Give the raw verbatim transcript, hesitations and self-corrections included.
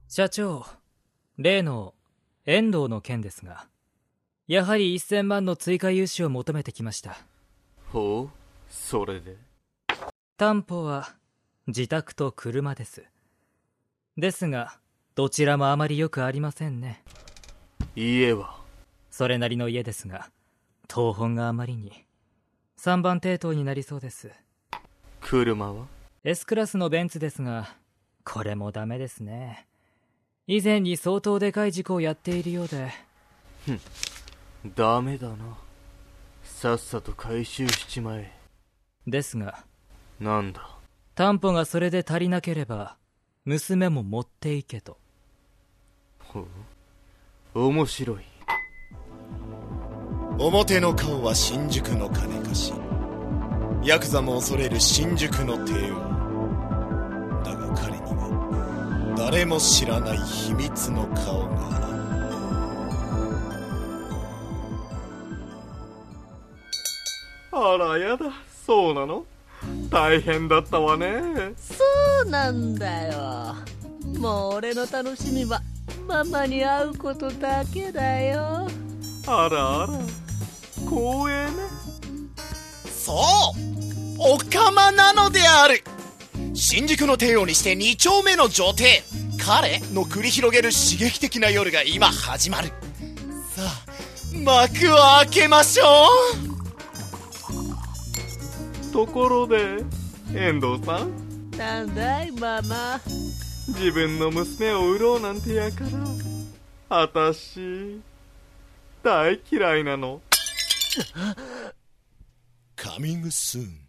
社長、例の遠藤の件ですが、やはりせんまんの追加融資を求めてきました。 ほう、それで。 担保は自宅と車です。ですが、どちらもあまりよくありませんね。 家はそれなりの家ですが、謄本があまりに。さんばん抵当になりそうです。 車は S クラスのベンツですが、これもダメですね。以前に相当でかい事故をやっているようで。 ふん、ダメだな。さっさと回収しちまえ。 ですが、 なんだ。 担保がそれで足りなければ、娘も持っていけと。 ほう、面白い。 表の顔は新宿の金貸し、ヤクザも恐れる新宿の帝王。だが彼には誰も知らない秘密の顔があらやだ、そうなの？大変だったわね。 そうなんだよ。もう俺の楽しみはママに会うことだけだよ。 あらあら、光栄ね。 そう、おかまなのである。新宿の帝王にしてに丁目の女帝彼の繰り広げる刺激的な夜が今始まる。さあ幕を開けましょう。 ところで遠藤さん、 なんだいママ。 自分の娘を売ろうなんてやから、あたし大嫌いなの。 カミングスーン。